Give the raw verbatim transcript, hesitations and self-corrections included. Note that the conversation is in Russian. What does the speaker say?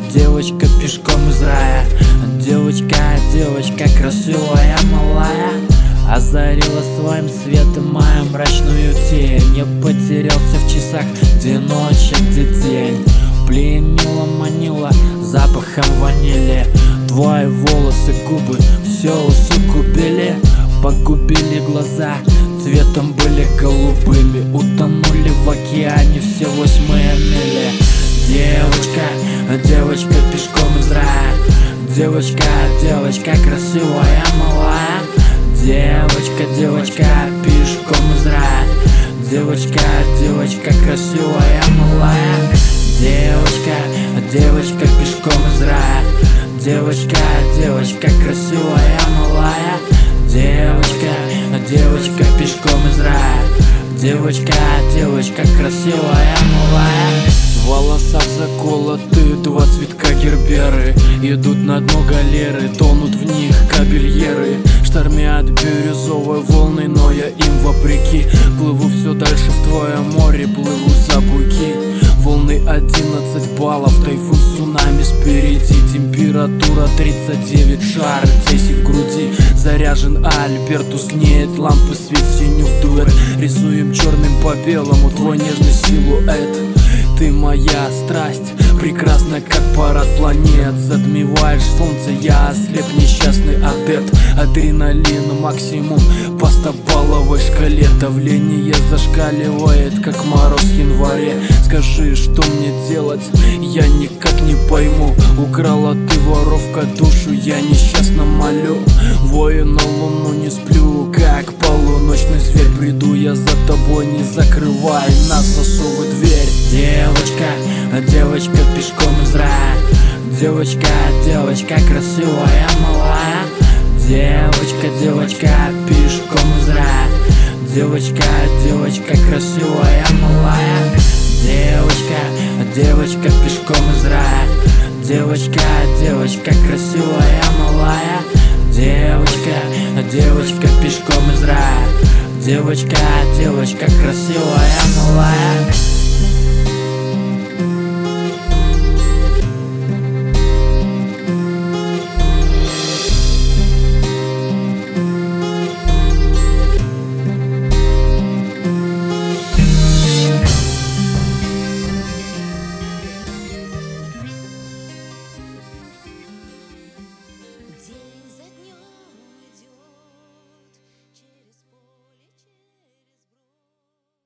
девочка пешком из рая. Девочка, девочка красивая, малая, озарила своим светом мою мрачную тень. Я потерялся в часах, где ночь, а где день. Пленила, манила запахом ванили. Твои волосы, губы все усугубили. Погубили глаза, цветом были голубыми. Утонули в океане все восьмые мили. Девочка, девочка пешком из рая. Девочка, девочка красивая, малая. Девочка, девочка пешком из рая. Девочка, девочка красивая, малая. Девочка, девочка пешком из рая. Девочка, девочка красивая, малая. Девочка, девочка пешком из рая. Девочка, девочка красивая, малая. В волосах заколоты два цветка герберы. Идут на дно галеры, тонут в них кабельеры. Штормят бирюзовой волны, но я им вопреки плыву все дальше в твое море, плыву за буйки. Волны одиннадцать баллов, тайфун, цунами спереди. Температура тридцать девять, жар здесь и в груди. Заряжен Альберт, уснеет, лампы свет синюю в дуэт. Рисуем черным по белому твой нежный силуэт. Ты моя страсть, прекрасна как парад планет. Затмеваешь солнце, я ослеп, несчастный адепт. Адреналин максимум по стобалловой шкале. Давление зашкаливает, как мороз в январе. Скажи, что мне делать, я никак не пойму. Украла ты, воровка, душу, я несчастно молю. Вою на луну, не сплю, как полуночный зверь. Приду я за тобой, не закрывай на засовы дверь. Девочка, девочка пешком из рая. Девочка, девочка красивая, малая. Девочка, девочка пешком из рая. Девочка, девочка красивая, малая. Девочка, девочка пешком из рая. Девочка, девочка красивая, малая. Девочка, девочка пешком из рая. Девочка, девочка красивая, малая.